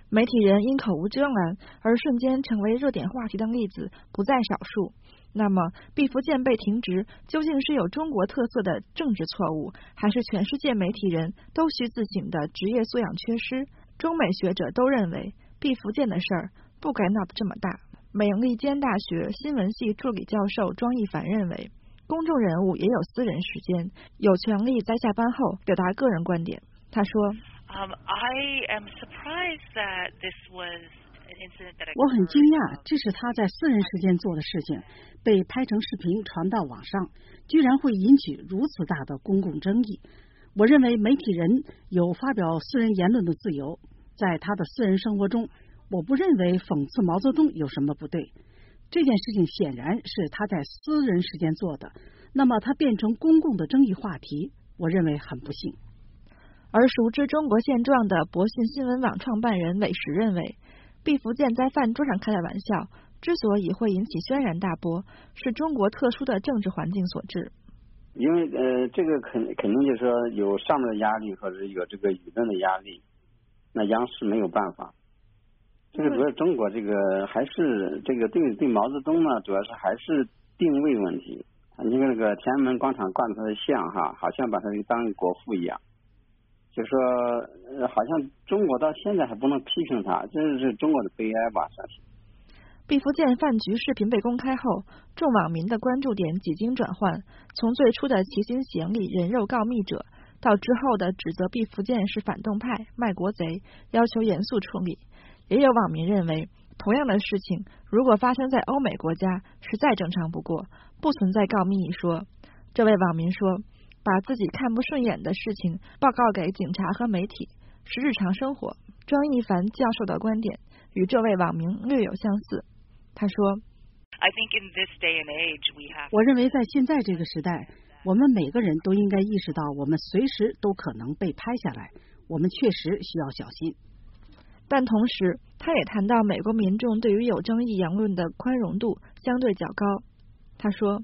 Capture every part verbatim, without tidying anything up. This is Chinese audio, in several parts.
媒体人因口无遮拦而瞬间成为热点话题的例子不在少数。那么，毕福剑被停职究竟是有中国特色的政治错误，还是全世界媒体人都需自省的职业素养缺失？中美学者都认为，毕福剑的事儿不该闹得这么大。美利坚大学新闻系助理教授庄一凡认为，公众人物也有私人时间，有权利在下班后表达个人观点。他说， Um, I am surprised that this was an incident that 我很惊讶，这是他在私人时间做的事情，被拍成视频传到网上，居然会引起如此大的公共争议。我认为媒体人有发表私人言论的自由，在他的私人生活中，我不认为讽刺毛泽东有什么不对。这件事情显然是他在私人时间做的，那么他变成公共的争议话题，我认为很不幸。 而熟知中国现状的博讯新闻网创办人韦石认为，毕福剑在饭桌上开的玩笑之所以会引起轩然大波，是中国特殊的政治环境所致。 因为呃，这个肯肯定就是说有上面的压力，或者有这个舆论的压力，那央视没有办法。这个主要中国这个还是这个对对毛泽东呢，主要是还是定位问题。你看那个天安门广场挂着他的像哈，好像把他当国父一样。就是说、呃，好像中国到现在还不能批评他，这是中国的悲哀吧？算是。 毕福剑饭局视频被公开后，众网民的关注点几经转换，从最初的齐心协力人肉告密者，到之后的指责毕福剑是反动派、卖国贼，要求严肃处理。也有网民认为，同样的事情如果发生在欧美国家，是再正常不过，不存在告密一说。这位网民说，把自己看不顺眼的事情报告给警察和媒体是日常生活。庄一凡教授的观点与这位网民略有相似。他说， I think in this day and age we have 我认为在现在这个时代，我们每个人都应该意识到，我们随时都可能被拍下来，我们确实需要小心。 但同时，他也谈到美国民众对于有争议言论的宽容度相对较高。他说，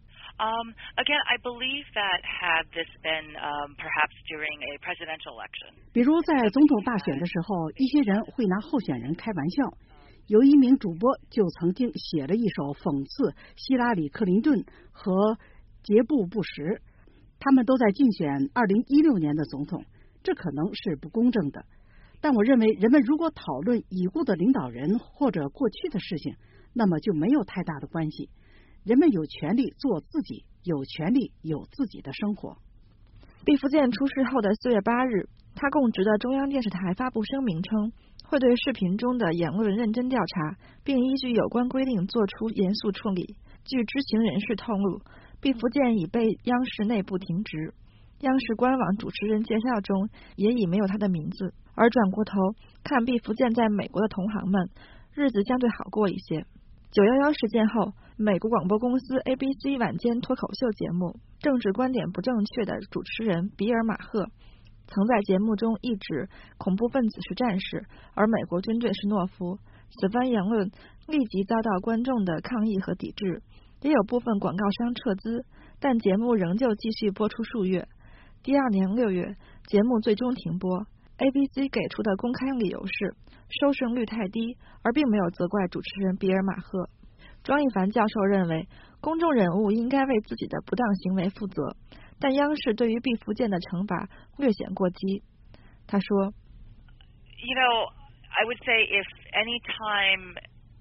Um, again, I believe that had this been um, perhaps during a presidential election. 比如在总统大选的时候，一些人会拿候选人开玩笑。有一名主播就曾经写了一首讽刺希拉里·克林顿和杰布·布什，他们都在竞选二零一六年的总统，这可能是不公正的。但我认为，人们如果讨论已故的领导人或者过去的事情，那么就没有太大的关系。人们有权利做自己，有权利有自己的生活。 毕福剑出事后的四月八日，他供职的中央电视台发布声明称，会对视频中的言论认真调查，并依据有关规定做出严肃处理。据知情人士透露，毕福剑已被央视内部停职，央视官网主持人介绍中也已没有他的名字。而转过头看毕福剑在美国的同行们，日子相对好过一些。九一一事件后，美国广播公司 A B C 晚间脱口秀节目政治观点不正确的主持人比尔马赫曾在节目中一指恐怖分子是战士，而美国军队是懦夫。此番言论立即遭到观众的抗议和抵制，也有部分广告商撤资，但节目仍旧继续播出数月。第二年六月，节目最终停播。A B C 给出的公开理由是收视率太低，而并没有责怪主持人比尔马赫。庄一凡教授认为，公众人物应该为自己的不当行为负责，但央视对于毕福剑的惩罚略显过激。他说 You know, I would say if any time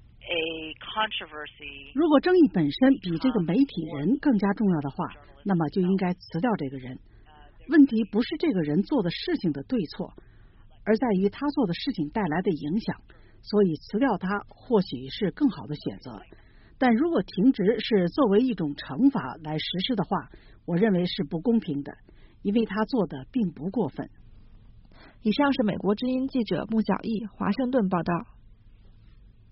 a controversy 如果争议本身比这个媒体人更加重要的话，那么就应该辞掉这个人。问题不是这个人做的事情的对错，而在于他做的事情带来的影响，所以辞掉他或许是更好的选择。但如果停职是作为一种惩罚来实施的话，我认为是不公平的，因为他做的并不过分。 以上是美国之音记者穆小艺华盛顿报道。